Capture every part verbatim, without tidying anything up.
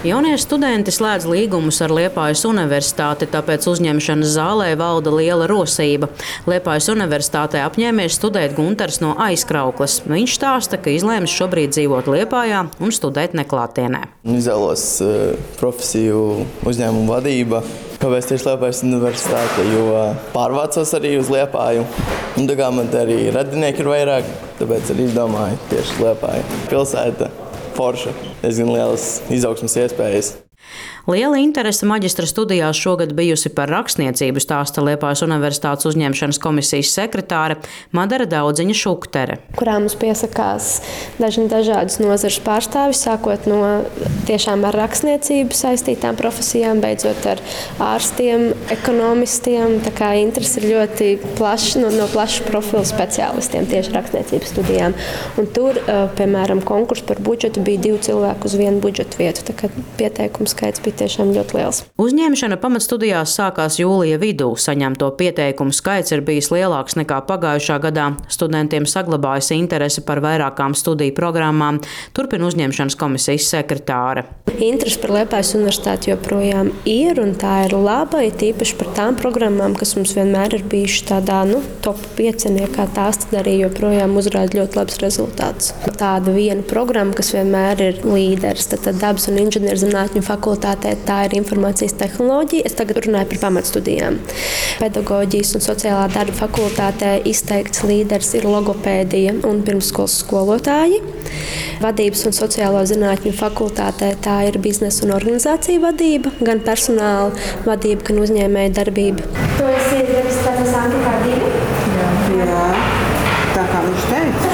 Jaunie studenti slēdz līgumus ar Liepājas universitāti, tāpēc uzņemšanas zālē valda liela rosība. Liepājas universitātē apņēmies studēt Guntars no Aizkraukles. Viņš stāsta, ka izlēmis šobrīd dzīvot Liepājā un studēt neklātienē. Izvēlos uh, profesiju uzņēmumu vadība. Kāpēc tieši Liepājas universitāte? Jo pārvācos arī uz Liepāju. Un tā kā man te arī radinieki ir vairāk, tāpēc arī izdomāju tieši Liepāju. Pilsēta. Forša, diezgan lielas izaugsmes iespējas. Liela interese maģistra studijās šogad bijusi par rakstniecību, stāsta Liepājas universitātes uzņemšanas komisijas sekretāre Madara Daudziņa Šuktere. Kurā mums piesakās daži dažādas nozares pārstāvis, sākot no tiešām ar rakstniecību saistītām profesijām, beidzot ar ārstiem, ekonomistiem. Tā kā interese ir ļoti plaša, no, no plaša profila speciālistiem tieši rakstniecības studijām. Un tur, piemēram, konkurss par budžetu bija divi cilvēki uz vienu budžetu vietu. Tā kā pieteikumu skaits bija tiešām ļoti liels. Uzņemšana pamatstudijās sākās jūlija vidū. Saņemto pieteikumu skaits ir bijis lielāks nekā pagājušā gadā. Studentiem saglabājas interese par vairākām studiju programmām, turpina uzņemšanas komisijas sekretāre. Interese par Liepājas universitāti joprojām ir, un tā ir laba, it īpaši par tām programmām, kas mums vienmēr ir bijuši tādā, nu, top pieciniekā, tās tad arī joprojām uzrāda ļoti labs rezultāts. Tāda viena programma, kas vienmēr ir līderis, tad, tad dabas un inženierzinātņu fakultātē, tā ir informācijas tehnoloģija. Es tagad runāju par pamatstudijām. Pedagoģijas un sociālā darba fakultātē izteikts līderis ir logopēdija un pirmsskolas skolotāji. Vadības un sociālo zinātņu fakultātē tā ir biznesa un organizācija vadība, gan personāla vadība, gan uzņēmēja darbība. To es ierakstu anketā divi? Jā, jā. Tā kā viņš teica.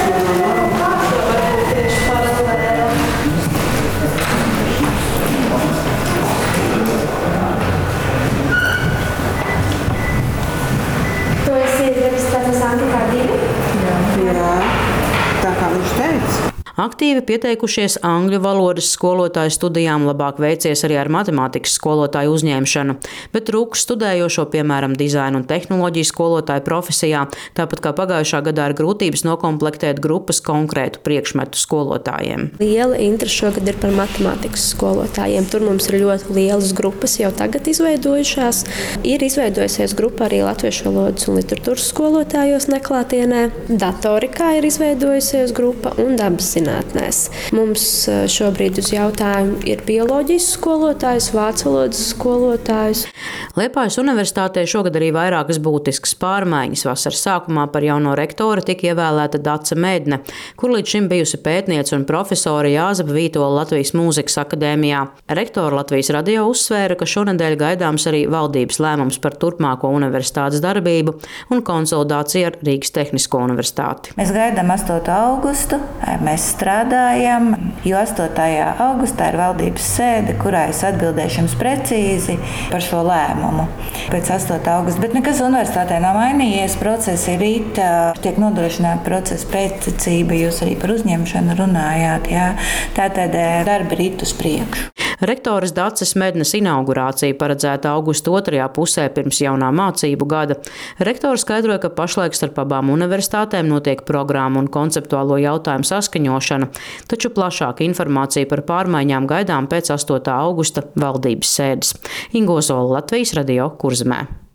Aktīvi pieteikušies angļu valodas skolotāju studijām, labāk veicies arī ar matemātikas skolotāju uzņemšanu, bet trūks studējošo, piemēram, dizaina un tehnoloģiju skolotāju profesijā, tāpat kā pagājušā gadā ir grūtības nokomplektēt grupas konkrētu priekšmetu skolotājiem. Liela interese šogad ir par matemātikas skolotājiem. Tur mums ir ļoti lielas grupas jau tagad izveidojušās. Ir izveidojusies grupa arī latviešu valodas un literatūras skolotājos neklātienē. Datorikā ir izveidojusies grupa un dabas zinātnēs. Mums šobrīd uz jautājumu ir bioloģijas skolotājs, vācu valodas skolotājs. Liepājas universitātē šogad arī vairākas būtiskas pārmaiņas. Vasaras sākumā par jauno rektoru tika ievēlēta Dace Medne, kur līdz šim bijusi pētniece un profesore Jāzepa Vītola Latvijas mūzikas akadēmijā. Rektora Latvijas radio uzsvēra, ka šonedēļ gaidāms arī valdības lēmums par turpmāko universitātes darbību un konsolidāciju ar Rīgas Tehnisko universitāti. Mēs gaidām astoto augustu. Mēs strādājam, jo astotā augustā ir valdības sēde, kurā es atbildēšu jums precīzi par šo lēmumu. Pēc astotā augusta, bet nekas universitātē nav mainījies. Procesi ir it, tiek nodrošināta procesa pēctecība, jūs arī par uzņemšanu runājāt. Jā. Tātad darbi ir it uz priekšu. Rektoras Daces Mednes inaugurācija paredzēta augusta otrajā pusē pirms jaunā mācību gada. Rektora skaidroja, ka pašlaik starp abām universitātēm notiek programmu un konceptuālo jautājumu saskaņošana, taču plašāka informācija par pārmaiņām gaidām pēc astotā augusta valdības sēdes. Ingo Zola, Latvijas radio, Kurzemē.